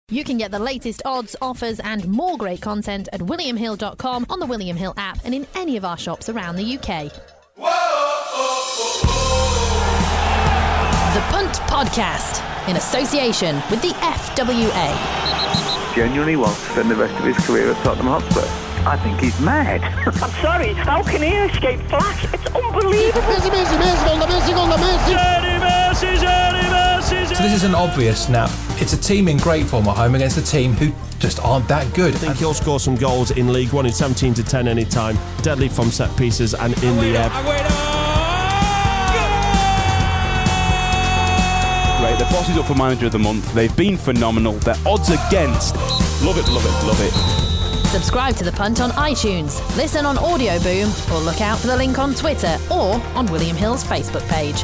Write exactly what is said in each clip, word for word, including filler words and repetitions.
You can get the latest odds, offers and more great content at william hill dot com, on the William Hill app and in any of our shops around the U K. Whoa, oh, oh, oh. The Punt Podcast, in association with the F W A. Genuinely wants to spend the rest of his career at Tottenham Hotspur. I think he's mad. I'm sorry, how can he escape flash? It's unbelievable. Messi, Messi, Messi, gol da Messi, gol da Messi. Gianni Messi, Gianni Messi. So this isn't obvious now. It's a team in great form at home against a team who just aren't that good. I think he'll score some goals in League One in seventeen to ten anytime. Deadly from set pieces and in Aguero, the air. Aguero. Right, the boss is up for Manager of the Month. They've been phenomenal. Their odds against. Love it, love it, love it. Subscribe to The Punt on iTunes, listen on Audio Boom, or look out for the link on Twitter or on William Hill's Facebook page.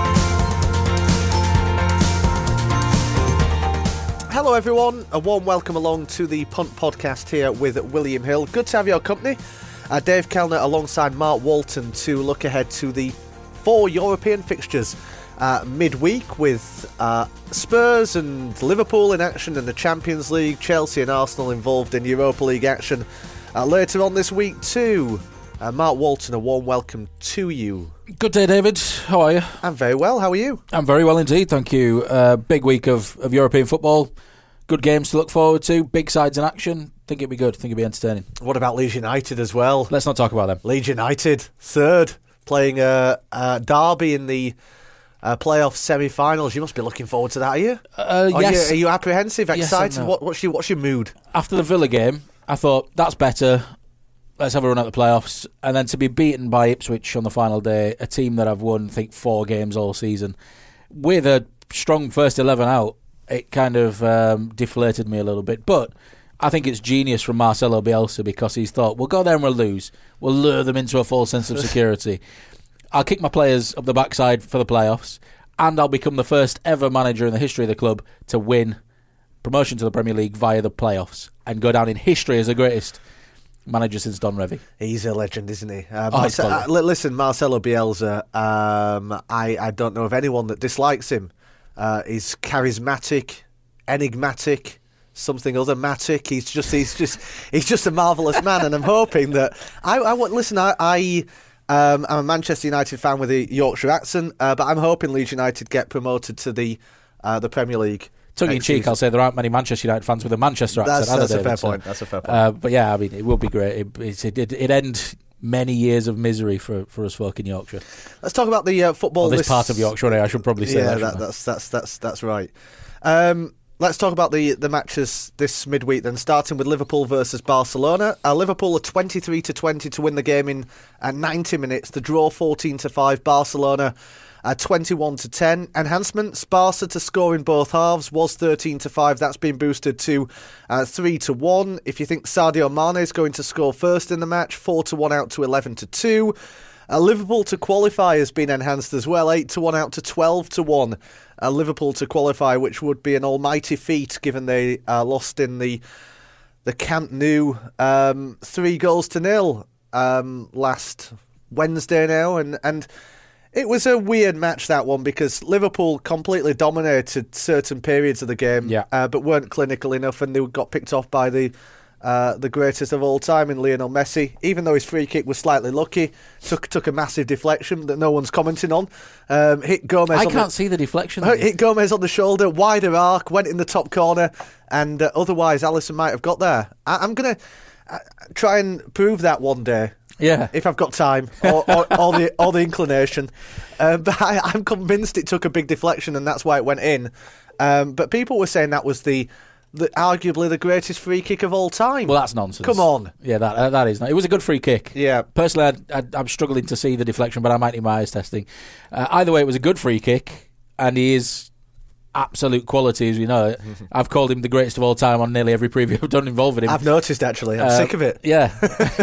Hello everyone, a warm welcome along to the Punt Podcast here with William Hill. Good to have your company. Uh, Dave Kellner alongside Mark Walton to look ahead to the four European fixtures uh, midweek with uh, Spurs and Liverpool in action in the Champions League, Chelsea and Arsenal involved in Europa League action uh, later on this week too. Uh, Mark Walton, a warm welcome to you. Good day, David. How are you? I'm very well. How are you? I'm very well indeed, thank you. Uh, big week of, of European football. Good games to look forward to. Big sides in action. Think it'd be good. Think it'd be entertaining. What about Leeds United as well? Let's not talk about them. Leeds United, third, playing a, a derby in the uh, playoff semi-finals. You must be looking forward to that, are you? Uh, are yes. You, are you apprehensive, excited? Yes and no. what, what's your What's your mood? After the Villa game, I thought, that's better. Let's have a run at the playoffs. And then to be beaten by Ipswich on the final day, a team that I've won, I think, four games all season, with a strong first eleven out, it kind of um, deflated me a little bit. But I think it's genius from Marcelo Bielsa, because he's thought, we'll go there and we'll lose. We'll lure them into a false sense of security. I'll kick my players up the backside for the playoffs, and I'll become the first ever manager in the history of the club to win promotion to the Premier League via the playoffs and go down in history as the greatest manager since Don Revie. He's a legend, isn't he? Uh, oh, Marce- uh, listen, Marcelo Bielsa, um, I, I don't know of anyone that dislikes him. Uh, he's charismatic, enigmatic, something other matic. He's just he's just he's just a marvellous man, and I'm hoping that I, I want. Listen, I. I Um, I'm a Manchester United fan with a Yorkshire accent, uh, but I'm hoping Leeds United get promoted to the uh, the Premier League. Tongue in cheek, I'll say there aren't many Manchester United fans with a Manchester accent. That's, that's a David, fair so. point. That's a fair point. Uh, but yeah, I mean, it will be great. It it, it, it end many years of misery for, for us folk in Yorkshire. Let's talk about the uh, football. Well, this lists. part of Yorkshire, I should probably say. Yeah, that, that, that's that's that's that's right. Um, Let's talk about the, the matches this midweek then, starting with Liverpool versus Barcelona. Uh, Liverpool are twenty-three to twenty to win the game in uh, ninety minutes. The draw fourteen to five. Barcelona uh, twenty-one to ten. Enhancements, Barca to score in both halves was thirteen to five. That's been boosted to uh, three to one. If you think Sadio Mane is going to score first in the match, four to one out to eleven to two. Uh, Liverpool to qualify has been enhanced as well, eight to one out to twelve to one. Uh, Liverpool to qualify, which would be an almighty feat given they uh, lost in the the Camp Nou um, three goals to nil um, last Wednesday now, and and it was a weird match, that one, because Liverpool completely dominated certain periods of the game, yeah. uh, but weren't clinical enough, and they got picked off by the Uh, the greatest of all time in Lionel Messi. Even though his free kick was slightly lucky, took took a massive deflection that no one's commenting on. Um, hit Gomez. I on can't the, see the deflection. Hit Gomez on the shoulder, wider arc, went in the top corner, and uh, otherwise Alisson might have got there. I, I'm gonna uh, try and prove that one day. Yeah, if I've got time or, or, or the or the inclination. Uh, but I, I'm convinced it took a big deflection and that's why it went in. Um, but people were saying that was the. The, arguably the greatest free kick of all time. Well, that's nonsense. Come on. Yeah, that uh, that is. It was a good free kick. Yeah. Personally, I, I, I'm struggling to see the deflection, but I might need my eyes testing. Uh, either way, it was a good free kick, and he is absolute quality, as we know. I've called him the greatest of all time on nearly every preview I've done involving him. I've noticed, actually. I'm uh, sick of it. Yeah.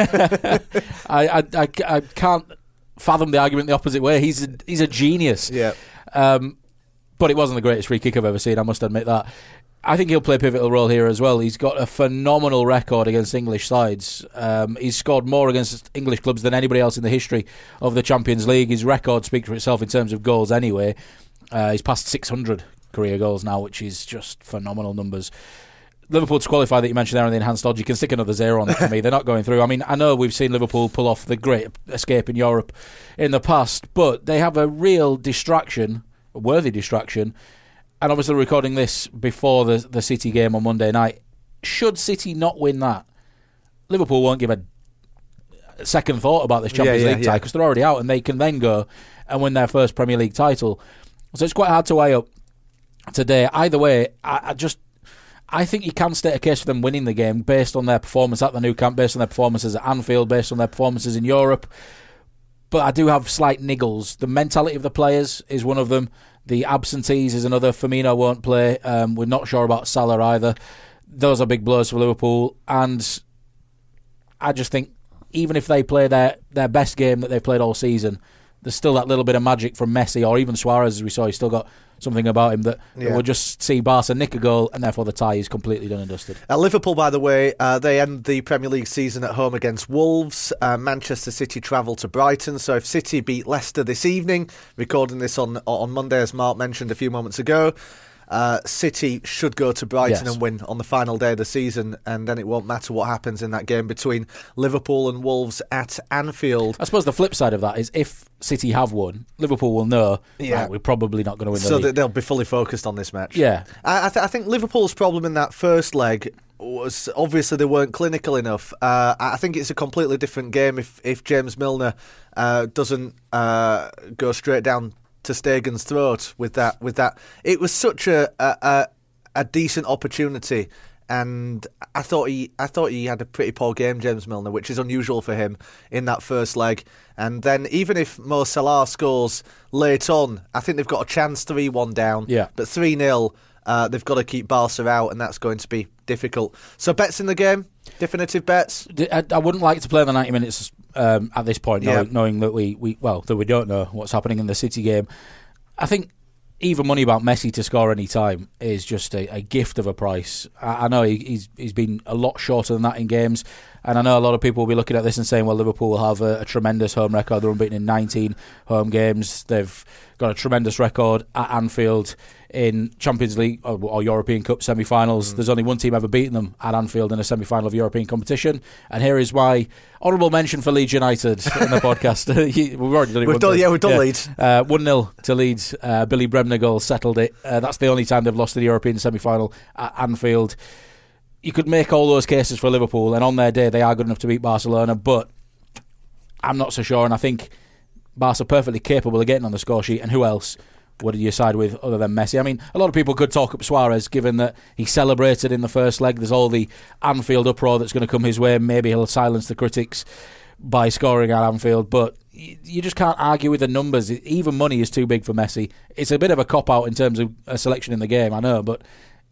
I, I, I, I can't fathom the argument the opposite way. He's a, he's a genius. Yeah. Um, but it wasn't the greatest free kick I've ever seen, I must admit that. I think he'll play a pivotal role here as well. He's got a phenomenal record against English sides. Um, he's scored more against English clubs than anybody else in the history of the Champions League. His record speaks for itself in terms of goals anyway. Uh, he's passed six hundred career goals now, which is just phenomenal numbers. Liverpool to qualify that you mentioned there on the enhanced odds, you can stick another zero on it for me. They're not going through. I mean, I know we've seen Liverpool pull off the great escape in Europe in the past, but they have a real distraction, a worthy distraction, and obviously recording this before the, the City game on Monday night. Should City not win that, Liverpool won't give a second thought about this Champions yeah, yeah, League tie because yeah. they're already out and they can then go and win their first Premier League title. So it's quite hard to weigh up today. Either way, I, I just... I think you can state a case for them winning the game based on their performance at the Nou Camp, based on their performances at Anfield, based on their performances in Europe. But I do have slight niggles. The mentality of the players is one of them. The absentees is another. Firmino won't play. Um, we're not sure about Salah either. Those are big blows for Liverpool. And I just think even if they play their, their best game that they've played all season, there's still that little bit of magic from Messi or even Suarez, as we saw. He's still got something about him that, yeah. that we'll just see Barca nick a goal and therefore the tie is completely done and dusted. Uh, Liverpool, by the way, uh, they end the Premier League season at home against Wolves. Uh, Manchester City travel to Brighton. So if City beat Leicester this evening, recording this on on Monday, as Mark mentioned a few moments ago, Uh, City should go to Brighton yes. and win on the final day of the season, and then it won't matter what happens in that game between Liverpool and Wolves at Anfield. I suppose the flip side of that is if City have won, Liverpool will know yeah. right, we're probably not going to win the so league. that they'll be fully focused on this match. Yeah. I, I, th- I think Liverpool's problem in that first leg was obviously they weren't clinical enough. Uh, I think it's a completely different game if, if James Milner uh, doesn't uh, go straight down to Stegen's throat with that. With that, it was such a a, a decent opportunity, and I thought he I thought he had a pretty poor game, James Milner, which is unusual for him in that first leg. And then even if Mo Salah scores late on, I think they've got a chance three one down. Yeah. But three nil, uh, they've got to keep Barca out, and that's going to be difficult. So bets in the game, definitive bets. I, I wouldn't like to play the ninety minutes um, at this point, yeah. knowing, knowing that we, we well that we don't know what's happening in the City game. I think even money about Messi to score any time is just a, a gift of a price. I, I know he, he's he's been a lot shorter than that in games, and I know a lot of people will be looking at this and saying, well, Liverpool will have a, a tremendous home record. They're unbeaten in nineteen home games. They've got a tremendous record at Anfield in Champions League or, or European Cup semi-finals. Mm. There's only one team ever beaten them at Anfield in a semi-final of European competition. And here is my honourable mention for Leeds United in the podcast. We've already done it. We've done, yeah, we've done yeah. Leeds. Uh, one nil to Leeds. Uh, Billy Bremner goal settled it. Uh, that's the only time they've lost the European semi-final at Anfield. You could make all those cases for Liverpool, and on their day they are good enough to beat Barcelona, but I'm not so sure, and I think Barca are perfectly capable of getting on the score sheet, and who else would you side with other than Messi? I mean, a lot of people could talk up Suarez, given that he celebrated in the first leg. There's all the Anfield uproar that's going to come his way. Maybe he'll silence the critics by scoring at Anfield, but you just can't argue with the numbers. Even money is too big for Messi. It's a bit of a cop-out in terms of a selection in the game, I know, but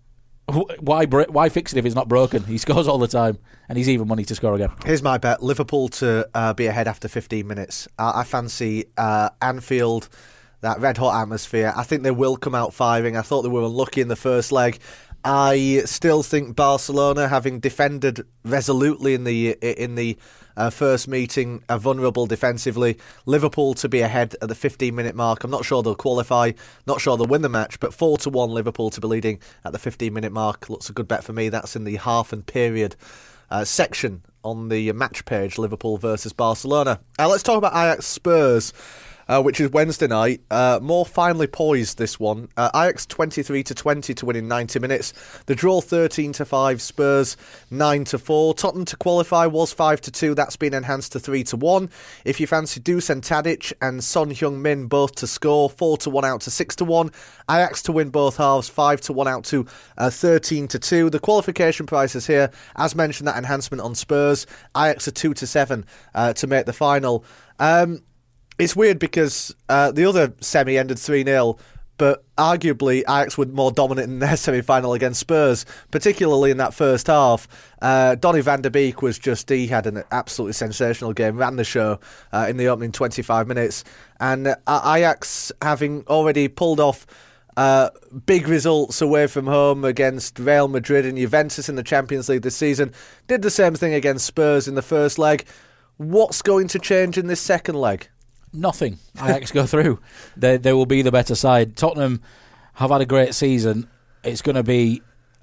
why why fix it if it's not broken? He scores all the time, and he's even money to score again. Here's my bet: Liverpool to uh, be ahead after fifteen minutes. I, I fancy uh, Anfield, that red hot atmosphere. I think they will come out firing. I thought they were unlucky in the first leg. I still think Barcelona, having defended resolutely in the in the uh, first meeting, are vulnerable defensively. Liverpool to be ahead at the fifteen minute mark. I'm not sure they'll qualify, not sure they'll win the match, but four to one Liverpool to be leading at the fifteen minute mark looks a good bet for me. That's in the half and period uh, section on the match page. Liverpool versus Barcelona. Uh, let's talk about Ajax Spurs. Uh, which is Wednesday night. Uh, more finely poised, this one. Uh, Ajax twenty-three to twenty to win in ninety minutes. The draw thirteen to five. Spurs nine to four. Tottenham to qualify was five to two. That's been enhanced to three to one. If you fancy Dusan Tadic and Son Heung-min both to score, four to one out to six to one. Ajax to win both halves, five to one out to uh, thirteen to two. The qualification prices here, as mentioned, that enhancement on Spurs. Ajax are two to seven uh, to make the final. Um... It's weird because uh, the other semi ended three nil, but arguably Ajax were more dominant in their semi-final against Spurs, particularly in that first half. Uh, Donny van der Beek was just, he had an absolutely sensational game, ran the show uh, in the opening twenty-five minutes. And uh, Ajax, having already pulled off uh, big results away from home against Real Madrid and Juventus in the Champions League this season, did the same thing against Spurs in the first leg. What's going to change in this second leg? Nothing. Ajax go through. They they will be the better side. Tottenham have had a great season. It's going to be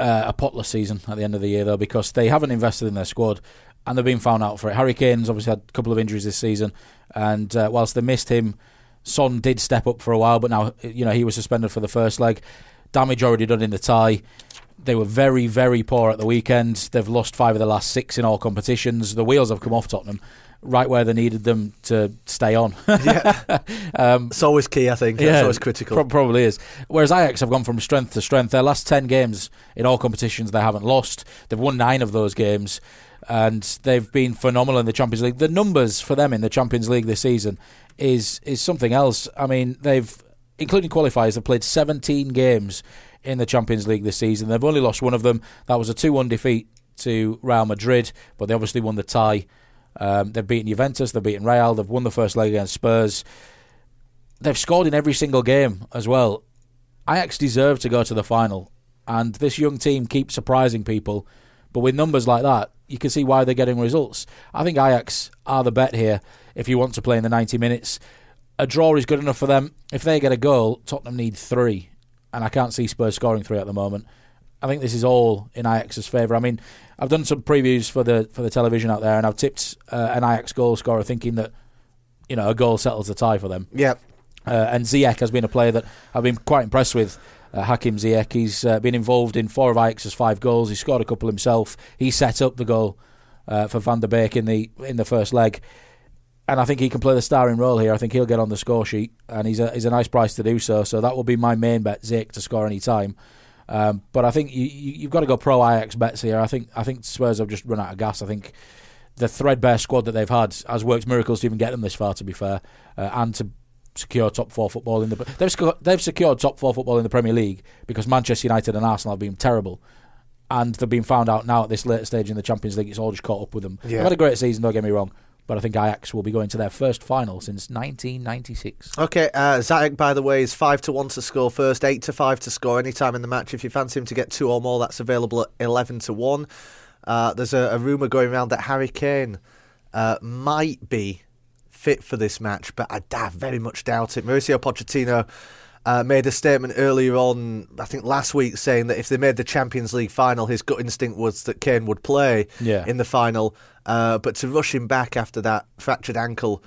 uh, a potless season at the end of the year, though, because they haven't invested in their squad and they've been found out for it. Harry Kane's obviously had a couple of injuries this season, and uh, whilst they missed him, Son did step up for a while, but now you know he was suspended for the first leg. Damage already done in the tie. They were very, very poor at the weekend. They've lost five of the last six in all competitions. The wheels have come off Tottenham, right where they needed them to stay on. yeah, um, it's always key, I think. Yeah, it's always critical. Pro- probably is. Whereas Ajax have gone from strength to strength. Their last ten games in all competitions they haven't lost. They've won nine of those games, and they've been phenomenal in the Champions League. The numbers for them in the Champions League this season is is something else. I mean, they've, including qualifiers, they've played seventeen games in the Champions League this season. They've only lost one of them. That was a two one defeat to Real Madrid, but they obviously won the tie. Um, they've beaten Juventus, they've beaten Real, they've won the first leg against Spurs. They've scored in every single game as well. Ajax deserve to go to the final, and this young team keeps surprising people, but with numbers like that, you can see why they're getting results. I think Ajax are the bet here if you want to play in the ninety minutes. A draw is good enough for them. If they get a goal, Tottenham need three, and I can't see Spurs scoring three at the moment. I think this is all in Ajax's favour. I mean, I've done some previews for the for the television out there, and I've tipped uh, an Ajax goal scorer, thinking that you know a goal settles the tie for them. Yeah. Uh, and Ziyech has been a player that I've been quite impressed with. Uh, Hakim Ziyech. He's uh, been involved in four of Ajax's five goals. He scored a couple himself. He set up the goal uh, for Van der Beek in the in the first leg. And I think he can play the starring role here. I think he'll get on the score sheet, and he's a he's a nice price to do so. So that will be my main bet, Ziyech to score any time. Um, but I think you, you, you've got to go pro Ajax bets here. I think I think Spurs have just run out of gas. I think the threadbare squad that they've had has worked miracles to even get them this far, to be fair, uh, and to secure top four football in the they've sco- they've secured top four football in the Premier League because Manchester United and Arsenal have been terrible. And they've been found out now at this later stage in the Champions League. It's all just caught up with them. Yeah. They've had a great season, don't get me wrong. But I think Ajax will be going to their first final since nineteen ninety-six. Okay, uh, Ziyech, by the way, is five to one to score first, eight to five to score any time in the match. If you fancy him to get two or more, that's available at eleven to one. Uh, there's a, a rumour going around that Harry Kane uh, might be fit for this match, but I, I very much doubt it. Mauricio Pochettino uh, made a statement earlier on, I think last week, saying that if they made the Champions League final, his gut instinct was that Kane would play yeah. in the final. Uh, but to rush him back after that fractured ankle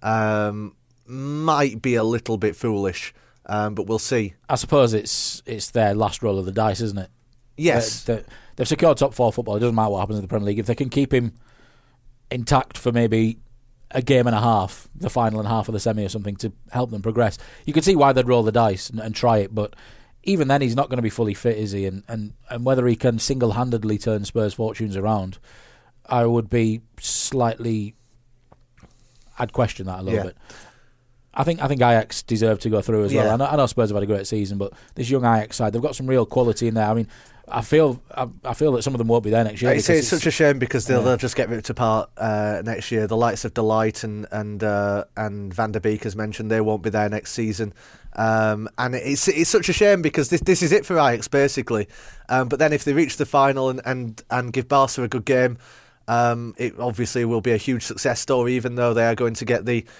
um, might be a little bit foolish, um, but we'll see. I suppose it's it's their last roll of the dice, isn't it? Yes. They're, they're, they've secured top four football. It doesn't matter what happens in the Premier League. If they can keep him intact for maybe a game and a half, the final and half of the semi or something, to help them progress, you can see why they'd roll the dice and, and try it. But even then, he's not going to be fully fit, is he? And, and, and whether he can single-handedly turn Spurs' fortunes around, I would be slightly... I'd question that a little yeah. bit. I think I think Ajax deserve to go through as yeah. well. I know, I know Spurs have had a great season, but this young Ajax side, they've got some real quality in there. I mean, I feel I, I feel that some of them won't be there next year. It's, it's such a shame because they'll, yeah. they'll just get ripped apart uh, next year. The likes of Delight and and uh, and Van der Beek, as mentioned, they won't be there next season. Um, and it's it's such a shame because this this is it for Ajax basically. Um, but then if they reach the final and and, and give Barca a good game, um, it obviously will be a huge success story. Even though they are going to get the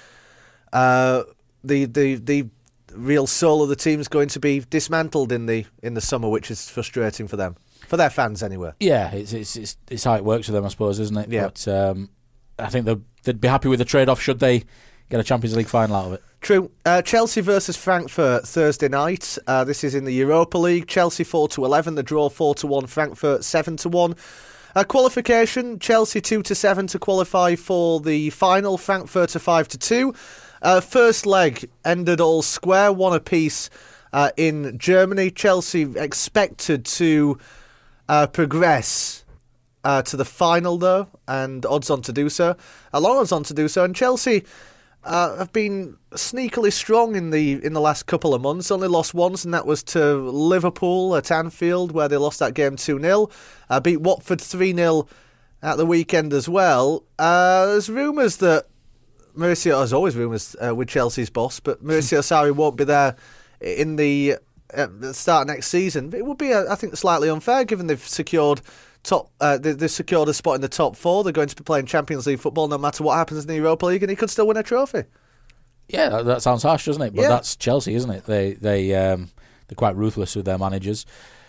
uh, the the the real soul of the team is going to be dismantled in the in the summer, which is frustrating for them, for their fans anyway. Yeah, it's it's it's, it's how it works for them, I suppose, isn't it? Yeah. But um, I think they'd, they'd be happy with the trade-off should they get a Champions League final out of it. True. Uh, Chelsea versus Frankfurt Thursday night. Uh, this is in the Europa League. Chelsea four to eleven. The draw four to one. Frankfurt seven to one. Uh, qualification: Chelsea two to seven to qualify for the final. Frankfurt a five to two. Uh, first leg ended all square, one apiece uh, in Germany. Chelsea expected to uh, progress uh, to the final, though, and odds on to do so. A long odds on to do so. And Chelsea uh, have been sneakily strong in the in the last couple of months. Only lost once, and that was to Liverpool at Anfield, where they lost that game two nil. Uh, beat Watford three nil at the weekend as well. Uh, there's rumours that Mauricio, as always rumours uh, with Chelsea's boss, but Mauricio Sarri won't be there in the, uh, the start of next season. It would be, uh, I think, slightly unfair given they've secured top. Uh, they, they've secured a spot in the top four. They're going to be playing Champions League football no matter what happens in the Europa League, and he could still win a trophy. Yeah, that, that sounds harsh, doesn't it? But yeah. that's Chelsea, isn't it? They they um, they're quite ruthless with their managers.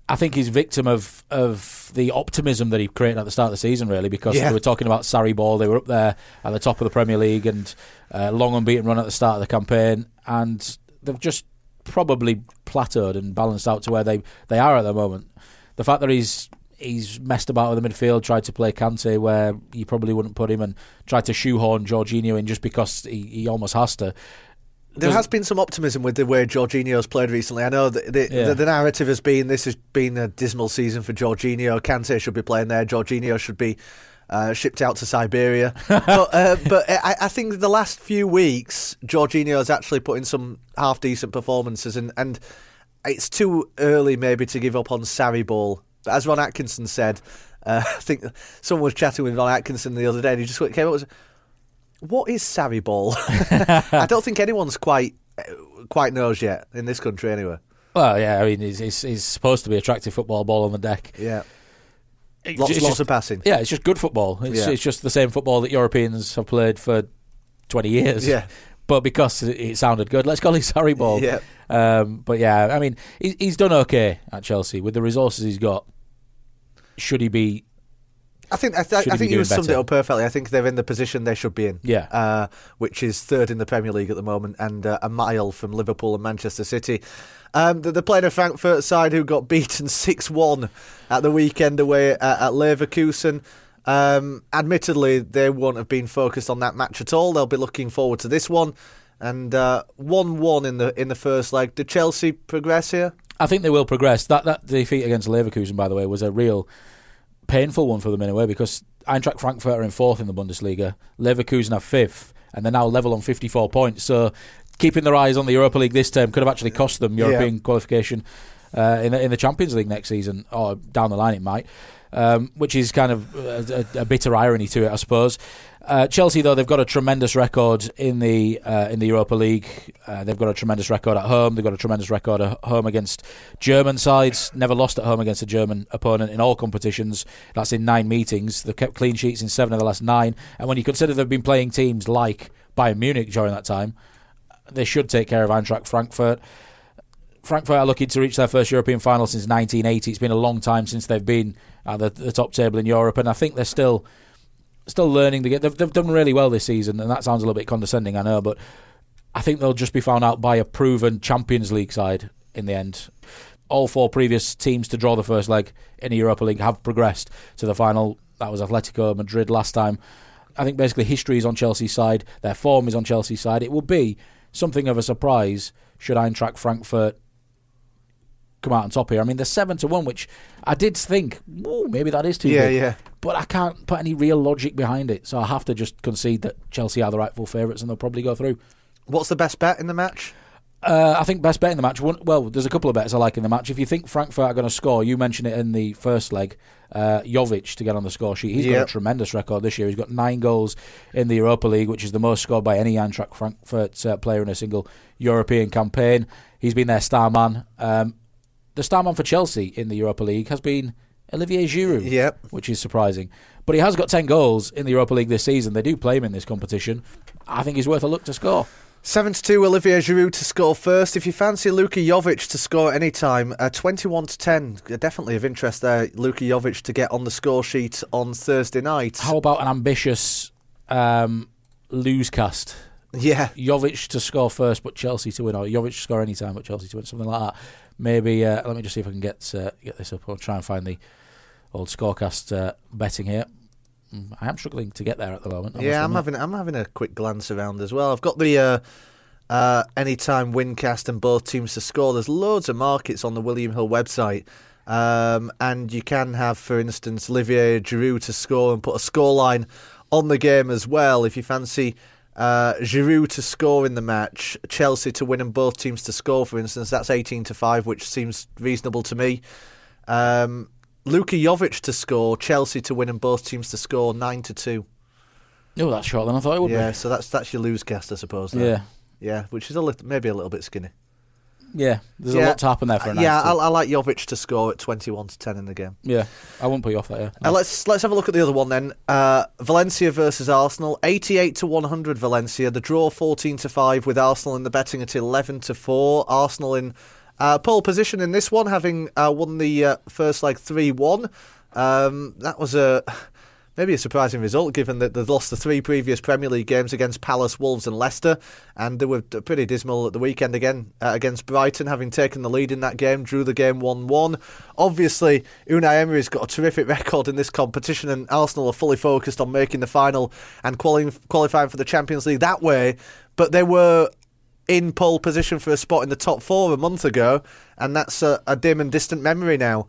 I think he's victim of of the optimism that he created at the start of the season, really, because Yeah. they were talking about Sarri Ball. They were up there at the top of the Premier League and uh, long unbeaten run at the start of the campaign, and they've just probably plateaued and balanced out to where they, they are at the moment. The fact that he's he's messed about with the midfield, tried to play Kante where you probably wouldn't put him, and tried to shoehorn Jorginho in just because he, he almost has to. There has been some optimism with the way Jorginho's played recently. I know that the, Yeah. the, the narrative has been this has been a dismal season for Jorginho. Kante should be playing there. Jorginho should be uh, shipped out to Siberia. but uh, but I, I think the last few weeks, Jorginho has actually put in some half decent performances, and, and it's too early maybe to give up on Sarri Ball. But as Ron Atkinson said, uh, I think someone was chatting with Ron Atkinson the other day, and he just came up with, what is Sarri Ball? I don't think anyone's quite quite knows yet in this country, anyway. Well, yeah, I mean, he's, he's, he's supposed to be attractive football, ball on the deck. Yeah, It- lots it's lots just- of passing. Yeah, it's just good football. It's, Yeah. it's just the same football that Europeans have played for twenty years. Yeah. But because it, it sounded good, let's call it Sarri Ball. Yeah. Um, but yeah, I mean, he, he's done okay at Chelsea with the resources he's got. Should he be? I think I, th- Should I he think be you doing summed it better? up perfectly. I think they're in the position they should be in. Yeah. uh, which is third in the Premier League at the moment, and uh, a mile from Liverpool and Manchester City. Um, they're playing a Frankfurt side who got beaten six one at the weekend away at, at Leverkusen. Um, admittedly, they won't have been focused on that match at all. They'll be looking forward to this one. And uh, one one in the in the first leg. Did Chelsea progress here? I think they will progress. That that defeat against Leverkusen, by the way, was a real painful one for them in a way, because Eintracht Frankfurt are in fourth in the Bundesliga, Leverkusen are fifth, and they're now level on fifty-four points. So keeping their eyes on the Europa League this term could have actually cost them European Yeah. qualification uh, in, the, in the Champions League next season, or down the line it might, um, which is kind of a, a, a bitter irony to it, I suppose. Uh, Chelsea, though, they've got a tremendous record in the uh, in the Europa League. Uh, they've got a tremendous record at home. They've got a tremendous record at home against German sides. Never lost at home against a German opponent in all competitions. That's in nine meetings. They've kept clean sheets in seven of the last nine. And when you consider they've been playing teams like Bayern Munich during that time, they should take care of Eintracht Frankfurt. Frankfurt are looking to reach their first European final since nineteen eighty. It's been a long time since they've been at the, the top table in Europe, and I think they're still still learning the game. They've, they've done really well this season, and that sounds a little bit condescending, I know, but I think they'll just be found out by a proven Champions League side in the end. All four previous teams to draw the first leg in the Europa League have progressed to the final. That was Atletico Madrid last time. I think basically history is on Chelsea's side. Their form is on Chelsea's side. It will be something of a surprise should Eintracht Frankfurt come out on top here. I mean, they're seven to one, which I did think, ooh, maybe that is too Yeah, big. yeah. But I can't put any real logic behind it, so I have to just concede that Chelsea are the rightful favourites and they'll probably go through. What's the best bet in the match? Uh, I think best bet in the match. One, well, there's a couple of bets I like in the match. If you think Frankfurt are going to score, you mentioned it in the first leg, uh, Jovic to get on the score sheet. He's got Yep. a tremendous record this year. He's got nine goals in the Europa League, which is the most scored by any Eintracht Frankfurt uh, player in a single European campaign. He's been their star man. Um, the star man for Chelsea in the Europa League has been Olivier Giroud, Yep. which is surprising. But he has got ten goals in the Europa League this season. They do play him in this competition. I think he's worth a look to score. seven to two, Olivier Giroud to score first. If you fancy Luka Jovic to score at any time, uh, twenty-one to ten, definitely of interest there. Luka Jovic to get on the score sheet on Thursday night. How about an ambitious um, lose cast? Yeah. Jovic to score first, but Chelsea to win, or Jovic to score any time, but Chelsea to win, something like that. Maybe, uh, let me just see if I can get uh, get this up. I'll try and find the old scorecast uh, betting here. I am struggling to get there at the moment. I Yeah, must I'm admit. having I'm having a quick glance around as well. I've got the uh, uh, anytime wincast and both teams to score. There's loads of markets on the William Hill website, um, and you can have, for instance, Olivier Giroud to score and put a scoreline on the game as well. If you fancy uh, Giroud to score in the match, Chelsea to win and both teams to score, for instance, that's eighteen to five, which seems reasonable to me. Um, Luka Jovic to score, Chelsea to win and both teams to score, nine to two. Oh, that's short than I thought it would Yeah, be. so that's that's your lose cast, I suppose. Then. Yeah. Yeah, which is a little, maybe a little bit skinny. Yeah, there's yeah. a lot to happen there for a night. Yeah, I, I like Jovic to score at twenty-one to ten in the game. Yeah, I won't put you off that, yeah. Uh, let's let's have a look at the other one then. Uh, Valencia versus Arsenal, eighty-eight to one hundred Valencia. The draw fourteen to five with Arsenal in the betting at eleven to four. Arsenal in Uh, pole position in this one, having uh, won the uh, first leg three one. Um, that was a maybe a surprising result, given that they'd lost the three previous Premier League games against Palace, Wolves and Leicester, and they were pretty dismal at the weekend again uh, against Brighton, having taken the lead in that game, drew the game one one. Obviously, Unai Emery's got a terrific record in this competition, and Arsenal are fully focused on making the final and quali- qualifying for the Champions League that way, but they were in pole position for a spot in the top four a month ago, and that's a, a dim and distant memory now.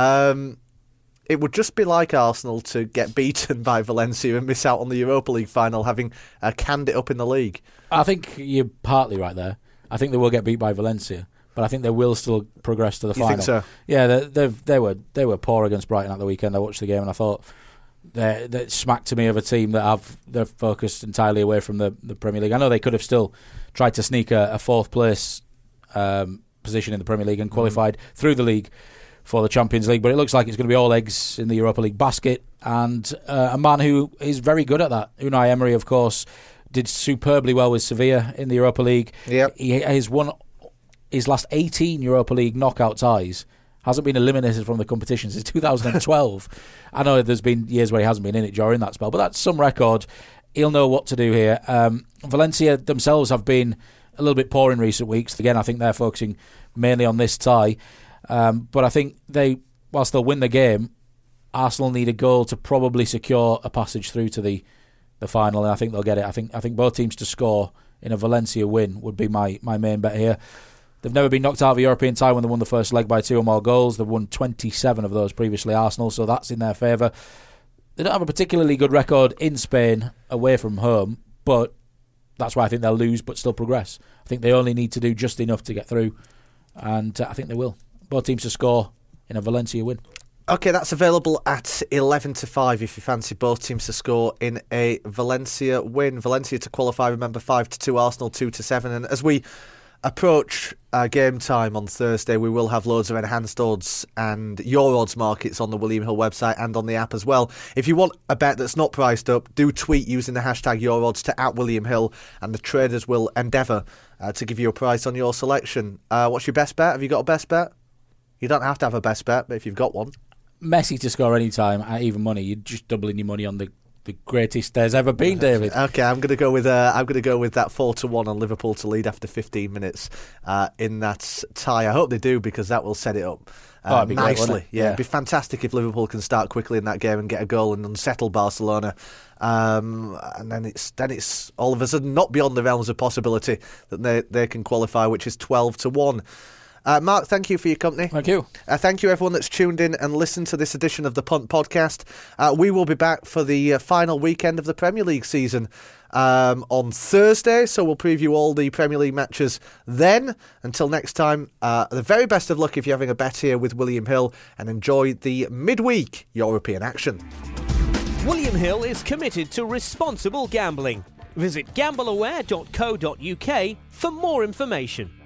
Um, it would just be like Arsenal to get beaten by Valencia and miss out on the Europa League final, having uh, canned it up in the league. I think you're partly right there. I think they will get beat by Valencia, but I think they will still progress to the you final. You think so? Yeah, they, they've, they were they were poor against Brighton at the weekend. I watched the game and I thought they they smacked to me of a team that have they're focused entirely away from the, the Premier League. I know they could have still tried to sneak a, a fourth place um, position in the Premier League and qualified mm. through the league for the Champions League, but it looks like it's going to be all eggs in the Europa League basket, and uh, a man who is very good at that. Unai Emery, of course, did superbly well with Sevilla in the Europa League. Yep. He has won his last eighteen Europa League knockout ties. Hasn't been eliminated from the competition since two thousand twelve. I know there's been years where he hasn't been in it during that spell, but that's some record. He'll know what to do here. Um, Valencia themselves have been a little bit poor in recent weeks. Again, I think they're focusing mainly on this tie. Um, but I think they, whilst they'll win the game, Arsenal need a goal to probably secure a passage through to the, the final, and I think they'll get it. I think I think both teams to score in a Valencia win would be my, my main bet here. They've never been knocked out of a European tie when they won the first leg by two or more goals. They've won twenty-seven of those previously, Arsenal, so that's in their favour. They don't have a particularly good record in Spain away from home, but that's why I think they'll lose but still progress. I think they only need to do just enough to get through, and uh, I think they will. Both teams to score in a Valencia win. Okay, that's available at eleven to five if you fancy both teams to score in a Valencia win. Valencia to qualify, remember, five to two, Arsenal two to seven. And as we approach uh, game time on Thursday, we will have loads of enhanced odds and your odds markets on the William Hill website and on the app as well. If you want a bet that's not priced up, do tweet using the hashtag your odds to at William Hill, and the traders will endeavour uh, to give you a price on your selection. Uh, what's your best bet? Have you got a best bet? You don't have to have a best bet, but if you've got one. Messi to score any time at even money, you're just doubling your money on the, the greatest there's ever been, David. Okay, I'm going to go with uh, I'm going to go with that four to one on Liverpool to lead after fifteen minutes uh, in that tie. I hope they do, because that will set it up uh, oh, nicely. Great, yeah, yeah, it'd be fantastic if Liverpool can start quickly in that game and get a goal and unsettle Barcelona. Um, and then it's then it's all of a sudden not beyond the realms of possibility that they they can qualify, which is twelve to one. Uh, Mark, thank you for your company. Thank you. Uh, thank you, everyone that's tuned in and listened to this edition of the Punt Podcast. Uh, we will be back for the uh, final weekend of the Premier League season um, on Thursday, so we'll preview all the Premier League matches then. Until next time, uh, the very best of luck if you're having a bet here with William Hill, and enjoy the midweek European action. William Hill is committed to responsible gambling. Visit gamble aware dot co dot uk for more information.